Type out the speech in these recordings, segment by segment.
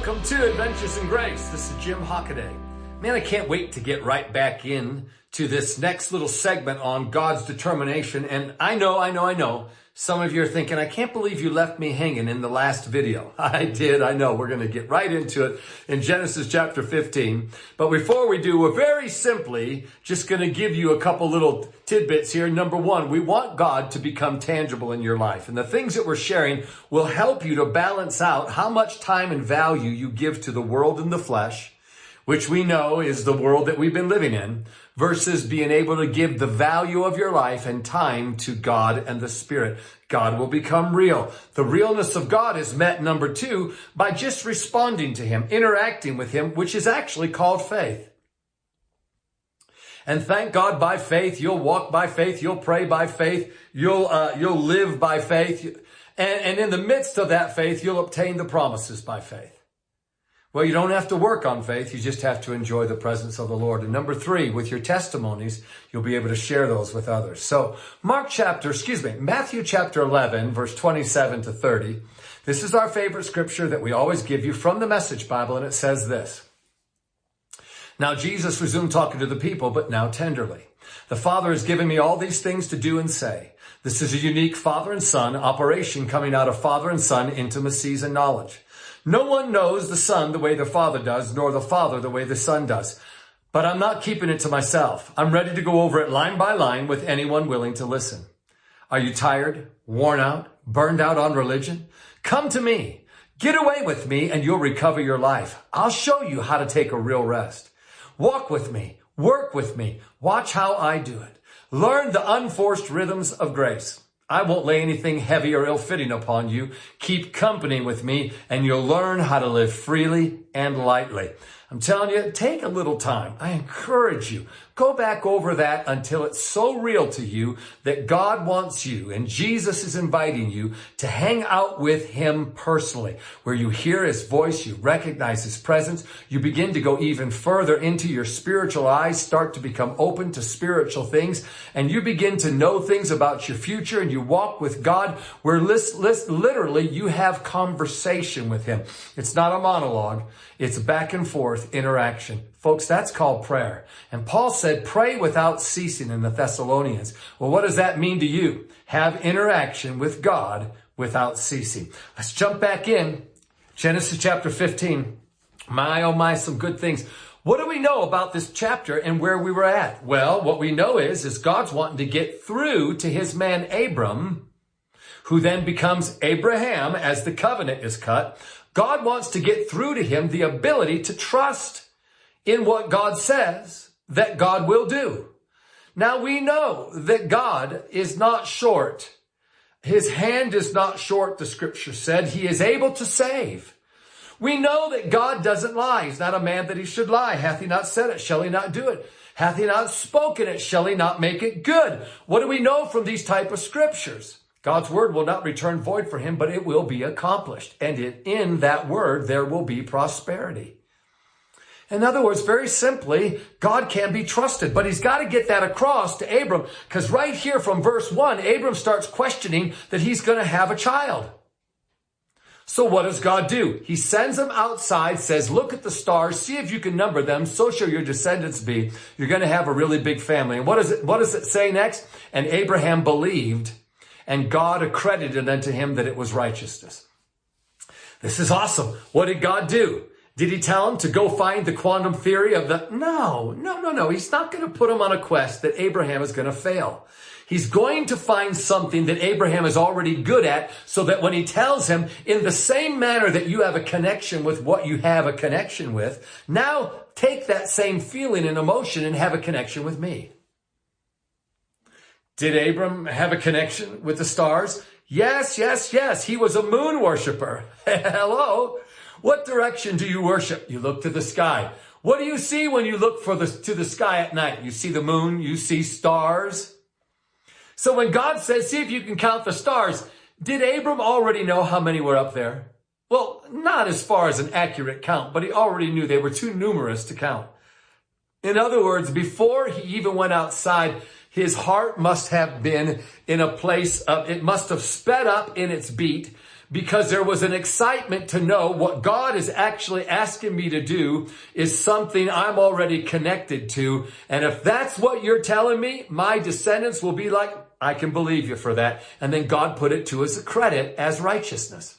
Welcome to Adventures in Grace. This is Jim Hockaday. Man, I can't wait to get right back in to this next little segment on God's determination. And I know. Some of you are thinking, I can't believe you left me hanging in the last video. I did. I know. We're going to get right into it in Genesis chapter 15. But before we do, we're very simply just going to give you a couple little tidbits here. Number one, we want God to become tangible in your life. And the things that we're sharing will help you to balance out how much time and value you give to the world and the flesh, which we know is the world that we've been living in, versus being able to give the value of your life and time to God and the Spirit. God will become real. The realness of God is met, number two, by just responding to Him, interacting with Him, which is actually called faith. And thank God, by faith, you'll walk by faith, you'll pray by faith, you'll live by faith. And in the midst of that faith, you'll obtain the promises by faith. Well, you don't have to work on faith. You just have to enjoy the presence of the Lord. And number three, with your testimonies, you'll be able to share those with others. So Matthew chapter 11, verse 27 to 30. This is our favorite scripture that we always give you from the Message Bible. And it says this. Now Jesus resumed talking to the people, but now tenderly. The Father has given me all these things to do and say. This is a unique father and son operation coming out of father and son intimacies and knowledge. No one knows the Son the way the Father does, nor the Father the way the Son does. But I'm not keeping it to myself. I'm ready to go over it line by line with anyone willing to listen. Are you tired, worn out, burned out on religion? Come to me. Get away with me and you'll recover your life. I'll show you how to take a real rest. Walk with me. Work with me. Watch how I do it. Learn the unforced rhythms of grace. I won't lay anything heavy or ill-fitting upon you. Keep company with me, and you'll learn how to live freely and lightly. I'm telling you, take a little time. I encourage you. Go back over that until it's so real to you that God wants you and Jesus is inviting you to hang out with Him personally, where you hear His voice, you recognize His presence, you begin to go even further into your spiritual eyes, start to become open to spiritual things, and you begin to know things about your future, and you walk with God where literally you have conversation with Him. It's not a monologue. It's back and forth interaction. Folks, that's called prayer. And Paul said, pray without ceasing in the Thessalonians. Well, what does that mean to you? Have interaction with God without ceasing. Let's jump back in. Genesis chapter 15. My, oh my, some good things. What do we know about this chapter and where we were at? Well, what we know is God's wanting to get through to His man Abram, who then becomes Abraham as the covenant is cut. God wants to get through to him the ability to trust in what God says that God will do. Now we know that God is not short. His hand is not short, the scripture said. He is able to save. We know that God doesn't lie. He's not a man that He should lie. Hath He not said it? Shall He not do it? Hath He not spoken it? Shall He not make it good? What do we know from these type of scriptures? God's word will not return void for Him, but it will be accomplished. And in that word, there will be prosperity. In other words, very simply, God can be trusted, but He's got to get that across to Abram, because right here from verse 1, Abram starts questioning that he's going to have a child. So what does God do? He sends him outside, says, look at the stars, see if you can number them, so shall your descendants be. You're going to have a really big family. And what does it say next? And Abraham believed, and God accredited unto him that it was righteousness. This is awesome. What did God do? Did He tell him to go find the quantum theory of the... No. He's not going to put him on a quest that Abraham is going to fail. He's going to find something that Abraham is already good at, so that when He tells him, in the same manner that you have a connection with what you have a connection with, now take that same feeling and emotion and have a connection with me. Did Abram have a connection with the stars? Yes. He was a moon worshiper. Hello. What direction do you worship? You look to the sky. What do you see when you look to the sky at night? You see the moon, you see stars. So when God says, see if you can count the stars, did Abram already know how many were up there? Well, not as far as an accurate count, but he already knew they were too numerous to count. In other words, before he even went outside, his heart must have been in a place of, it must have sped up in its beat, because there was an excitement to know what God is actually asking me to do is something I'm already connected to. And if that's what you're telling me, my descendants will be like, I can believe you for that. And then God put it to his credit as righteousness.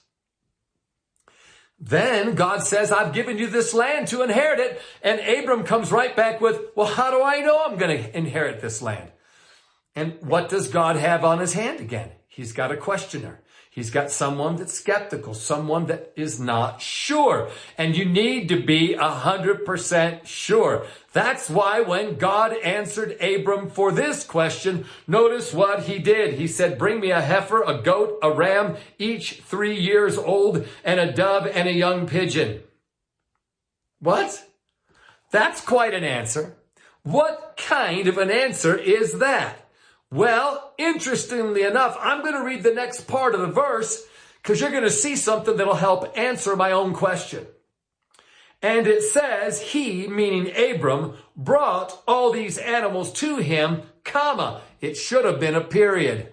Then God says, I've given you this land to inherit it. And Abram comes right back with, well, how do I know I'm going to inherit this land? And what does God have on his hand again? He's got a questioner. He's got someone that's skeptical, someone that is not sure. And you need to be 100% sure. That's why when God answered Abram for this question, notice what he did. He said, bring me a heifer, a goat, a ram, each 3 years old, and a dove and a young pigeon. What? That's quite an answer. What kind of an answer is that? Well, interestingly enough, I'm going to read the next part of the verse because you're going to see something that'll help answer my own question. And it says, he, meaning Abram, brought all these animals to him, comma. It should have been a period.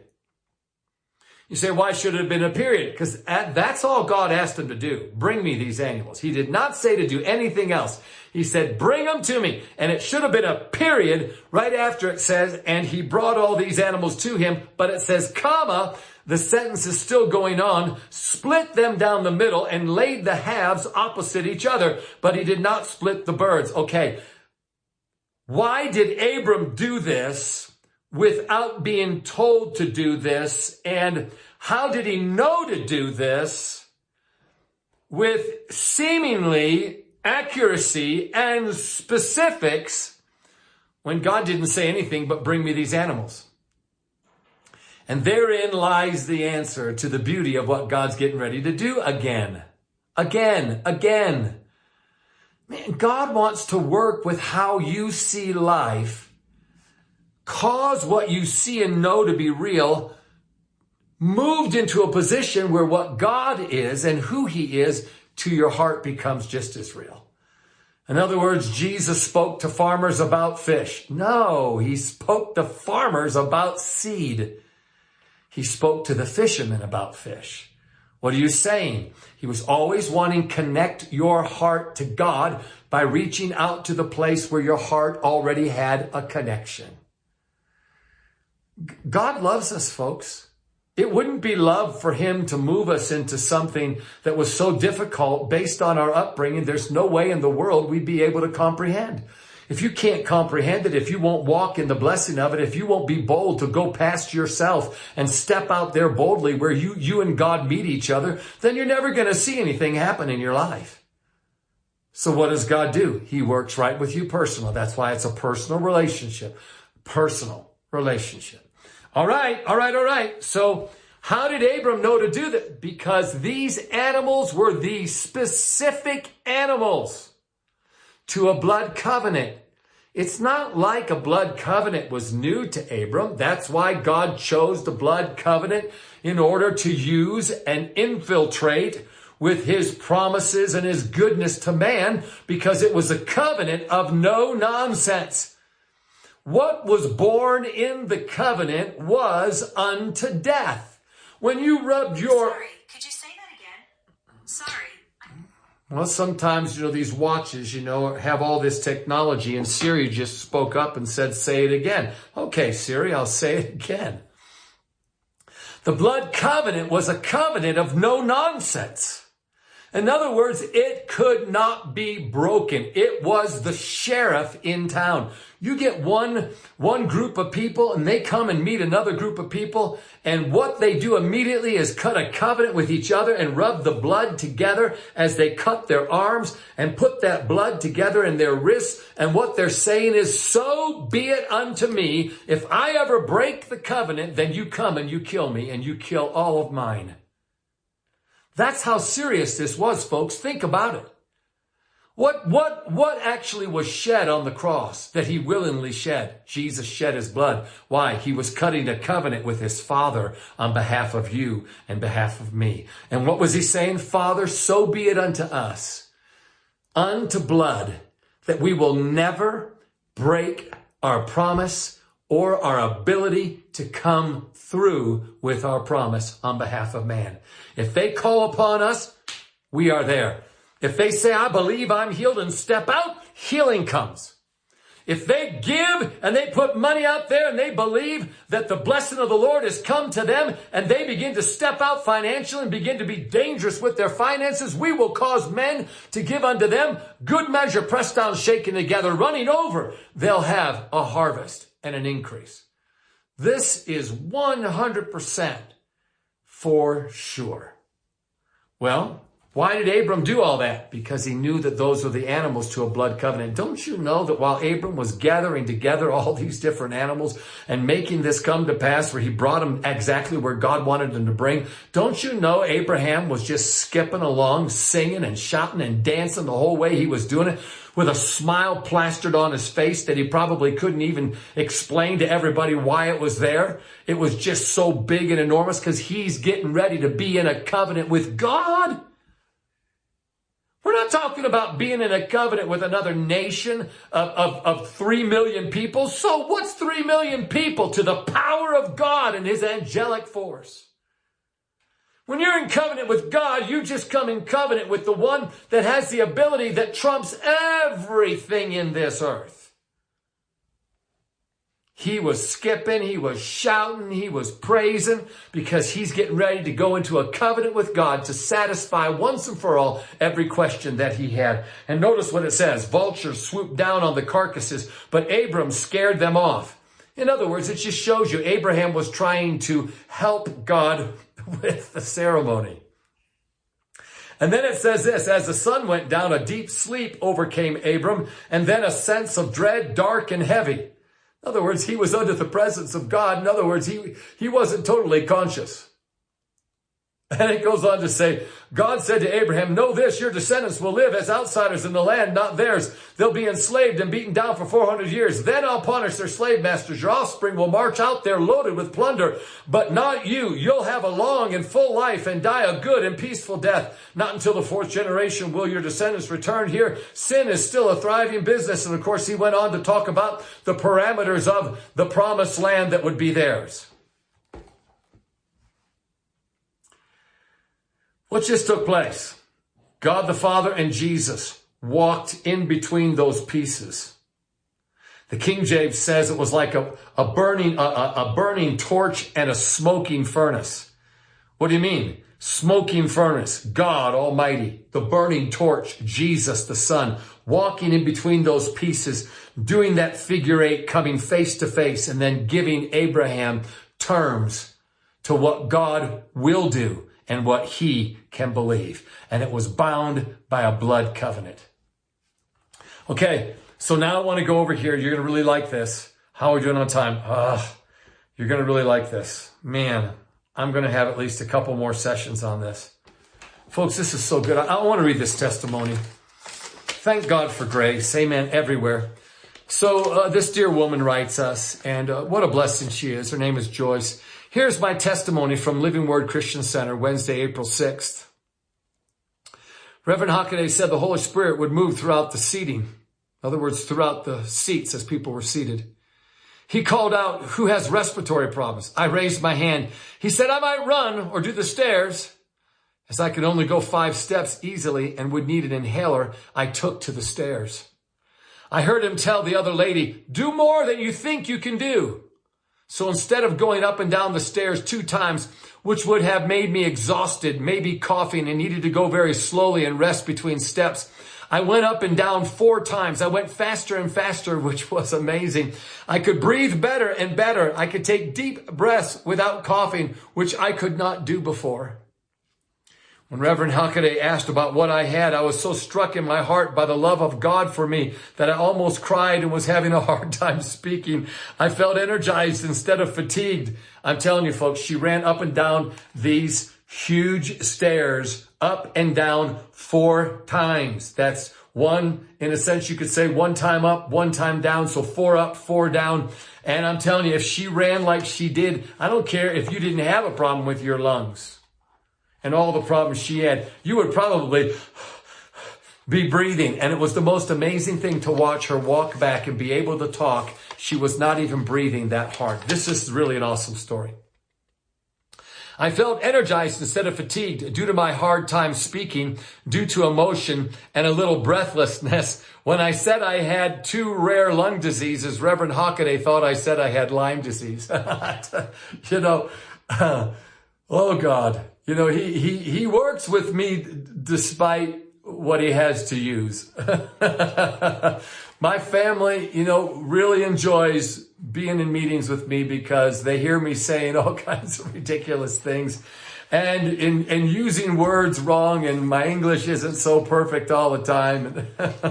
You say, why should it have been a period? Because that's all God asked him to do. Bring me these animals. He did not say to do anything else. He said, bring them to me. And it should have been a period right after it says, and he brought all these animals to him. But it says, comma, the sentence is still going on, split them down the middle and laid the halves opposite each other. But he did not split the birds. Okay. Why did Abram do this without being told to do this? And how did he know to do this with seemingly accuracy and specifics when God didn't say anything but bring me these animals? And therein lies the answer to the beauty of what God's getting ready to do again. Man, God wants to work with how you see life, cause what you see and know to be real, moved into a position where what God is and who he is to your heart becomes just as real. In other words, Jesus spoke to farmers about fish. No, he spoke to farmers about seed. He spoke to the fishermen about fish. What are you saying? He was always wanting to connect your heart to God by reaching out to the place where your heart already had a connection. God loves us, folks. It wouldn't be love for him to move us into something that was so difficult based on our upbringing. There's no way in the world we'd be able to comprehend. If you can't comprehend it, if you won't walk in the blessing of it, if you won't be bold to go past yourself and step out there boldly where you and God meet each other, then you're never going to see anything happen in your life. So what does God do? He works right with you personally. That's why it's a personal relationship. Personal relationship. All right. So how did Abram know to do that? Because these animals were the specific animals to a blood covenant. It's not like a blood covenant was new to Abram. That's why God chose the blood covenant in order to use and infiltrate with his promises and his goodness to man, because it was a covenant of no nonsense. What was born in the covenant was unto death. When you rubbed your... Sorry, could you say that again? Sorry. Well, sometimes, these watches, have all this technology, and Siri just spoke up and said, say it again. Okay, Siri, I'll say it again. The blood covenant was a covenant of no nonsense. In other words, it could not be broken. It was the sheriff in town. You get one group of people and they come and meet another group of people, and what they do immediately is cut a covenant with each other and rub the blood together as they cut their arms and put that blood together in their wrists. And what they're saying is, so be it unto me. If I ever break the covenant, then you come and you kill me and you kill all of mine. That's how serious this was, folks. Think about it. What actually was shed on the cross that he willingly shed? Jesus shed his blood. Why? He was cutting a covenant with his Father on behalf of you and behalf of me. And what was he saying? Father, so be it unto us, unto blood, that we will never break our promise or our ability to come through with our promise on behalf of man. If they call upon us, we are there. If they say, I believe I'm healed, and step out, healing comes. If they give and they put money out there and they believe that the blessing of the Lord has come to them and they begin to step out financially and begin to be dangerous with their finances, we will cause men to give unto them good measure, pressed down, shaken together, running over. They'll have a harvest and an increase. This is 100% for sure. Well, why did Abram do all that? Because he knew that those were the animals to a blood covenant. Don't you know that while Abram was gathering together all these different animals and making this come to pass, where he brought them exactly where God wanted them to bring, don't you know Abraham was just skipping along, singing and shouting and dancing the whole way he was doing it, with a smile plastered on his face that he probably couldn't even explain to everybody why it was there? It was just so big and enormous because he's getting ready to be in a covenant with God. We're not talking about being in a covenant with another nation of 3 million people. So what's 3 million people to the power of God and his angelic force? When you're in covenant with God, you just come in covenant with the one that has the ability that trumps everything in this earth. He was skipping, he was shouting, he was praising, because he's getting ready to go into a covenant with God to satisfy once and for all every question that he had. And notice what it says. Vultures swooped down on the carcasses, but Abram scared them off. In other words, it just shows you Abraham was trying to help God with the ceremony. And then it says this, as the sun went down, a deep sleep overcame Abram, and then a sense of dread, dark and heavy. In other words, he was under the presence of God. In other words, he wasn't totally conscious. And it goes on to say, God said to Abraham, know this, your descendants will live as outsiders in the land, not theirs. They'll be enslaved and beaten down for 400 years. Then I'll punish their slave masters. Your offspring will march out there loaded with plunder, but not you. You'll have a long and full life and die a good and peaceful death. Not until the 4th generation will your descendants return here. Sin is still a thriving business. And of course, he went on to talk about the parameters of the promised land that would be theirs. What just took place? God the Father and Jesus walked in between those pieces. The King James says it was like a burning torch and a smoking furnace. What do you mean? Smoking furnace, God Almighty, the burning torch, Jesus the Son, walking in between those pieces, doing that figure 8, coming face to face, and then giving Abraham terms to what God will do and what he can believe. And it was bound by a blood covenant. Okay, so now I want to go over here. You're going to really like this. How are we doing on time? You're going to really like this. Man, I'm going to have at least a couple more sessions on this. Folks, this is so good. I want to read this testimony. Thank God for grace. Amen. Everywhere. So this dear woman writes us, and what a blessing she is. Her name is Joyce. Here's my testimony from Living Word Christian Center, Wednesday, April 6th. Reverend Hockaday said the Holy Spirit would move throughout the seating. In other words, throughout the seats as people were seated. He called out, who has respiratory problems? I raised my hand. He said, I might run or do the stairs. As I could only go 5 steps easily and would need an inhaler, I took to the stairs. I heard him tell the other lady, do more than you think you can do. So instead of going up and down the stairs 2 times, which would have made me exhausted, maybe coughing and needed to go very slowly and rest between steps, I went up and down 4 times. I went faster and faster, which was amazing. I could breathe better and better. I could take deep breaths without coughing, which I could not do before. When Reverend Hockaday asked about what I had, I was so struck in my heart by the love of God for me that I almost cried and was having a hard time speaking. I felt energized instead of fatigued. I'm telling you, folks, she ran up and down these huge stairs, up and down 4 times. That's one, in a sense, you could say 1 time up, 1 time down. So 4 up, 4 down. And I'm telling you, if she ran like she did, I don't care if you didn't have a problem with your lungs and all the problems she had, you would probably be breathing. And it was the most amazing thing to watch her walk back and be able to talk. She was not even breathing that hard. This is really an awesome story. I felt energized instead of fatigued due to my hard time speaking, due to emotion and a little breathlessness. When I said I had 2 rare lung diseases, Reverend Hockaday thought I said I had Lyme disease. Oh God, he works with me despite what he has to use. My family, really enjoys being in meetings with me because they hear me saying all kinds of ridiculous things and using words wrong, and my English isn't so perfect all the time.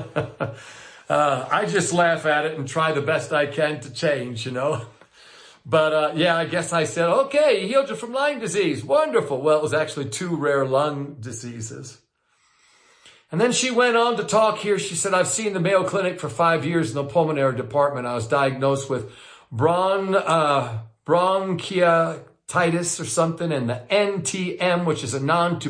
I just laugh at it and try the best I can to change, But I guess I said, okay, he healed you from Lyme disease. Wonderful. Well, it was actually 2 rare lung diseases. And then she went on to talk here. She said, I've seen the Mayo Clinic for 5 years in the pulmonary department. I was diagnosed with bronchitis or something, and the NTM, which is a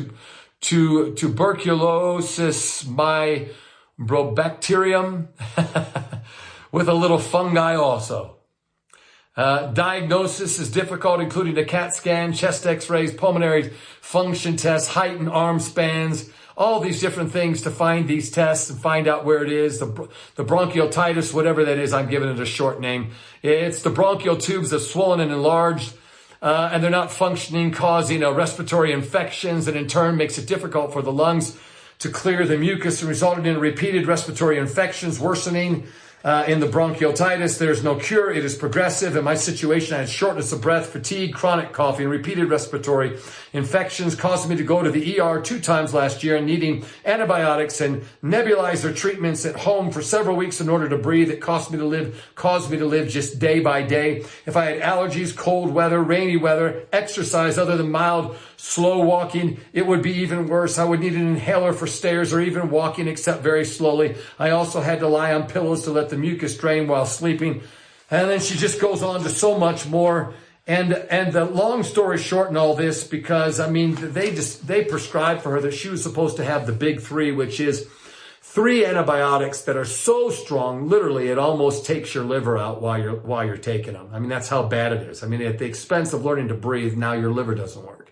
non-tuberculosis mycobacterium with a little fungi also. Diagnosis is difficult, including a CAT scan, chest x-rays, pulmonary function tests, height and arm spans, all these different things to find these tests and find out where it is. The bronchiolitis, whatever that is, I'm giving it a short name. It's the bronchial tubes that's swollen and enlarged, and they're not functioning, causing respiratory infections, and in turn makes it difficult for the lungs to clear the mucus and resulting in repeated respiratory infections, worsening in the bronchiolitis. There's no cure. It is progressive. In my situation, I had shortness of breath, fatigue, chronic coughing, repeated respiratory infections, causing me to go to the ER 2 times last year and needing antibiotics and nebulizer treatments at home for several weeks in order to breathe. It caused me to live just day by day. If I had allergies, cold weather, rainy weather, exercise other than mild, slow walking, it would be even worse. I would need an inhaler for stairs or even walking, except very slowly. I also had to lie on pillows to let the mucus drain while sleeping. And then she just goes on to so much more. And the long story short in all this, because they prescribed for her that she was supposed to have the big 3, which is 3 antibiotics that are so strong, literally it almost takes your liver out while you're taking them. That's how bad it is. At the expense of learning to breathe, now your liver doesn't work.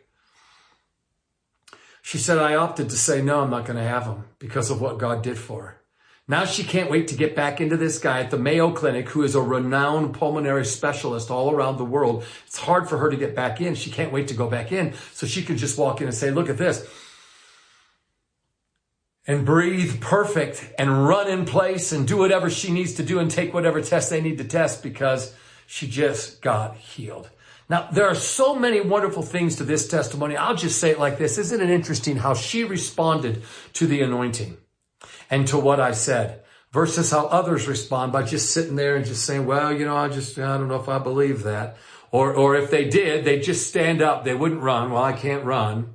She said, I opted to say, no, I'm not going to have them because of what God did for her. Now she can't wait to get back into this guy at the Mayo Clinic, who is a renowned pulmonary specialist all around the world. It's hard for her to get back in. She can't wait to go back in so she can just walk in and say, look at this, and breathe perfect and run in place and do whatever she needs to do and take whatever test they need to test because she just got healed. Now, there are so many wonderful things to this testimony. I'll just say it like this. Isn't it interesting how she responded to the anointing and to what I said versus how others respond by just sitting there and just saying, well, I don't know if I believe that. Or if they did, they'd just stand up. They wouldn't run. Well, I can't run.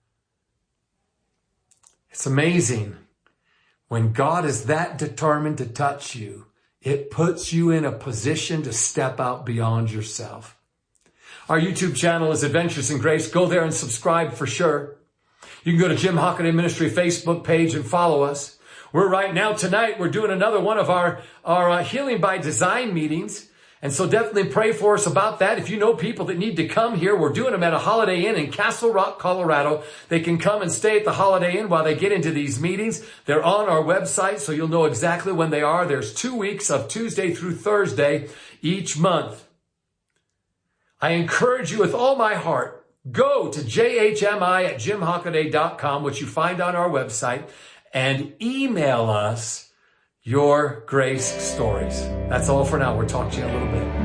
It's amazing. When God is that determined to touch you, it puts you in a position to step out beyond yourself. Our YouTube channel is Adventures in Grace. Go there and subscribe for sure. You can go to Jim Hockaday Ministry Facebook page and follow us. Tonight, we're doing another one of our Healing by Design meetings. And so definitely pray for us about that. If you know people that need to come here, we're doing them at a Holiday Inn in Castle Rock, Colorado. They can come and stay at the Holiday Inn while they get into these meetings. They're on our website, so you'll know exactly when they are. There's 2 weeks of Tuesday through Thursday each month. I encourage you with all my heart, go to jhmi@jimhockaday.com, which you find on our website, and email us your grace stories. That's all for now. We'll talk to you in a little bit.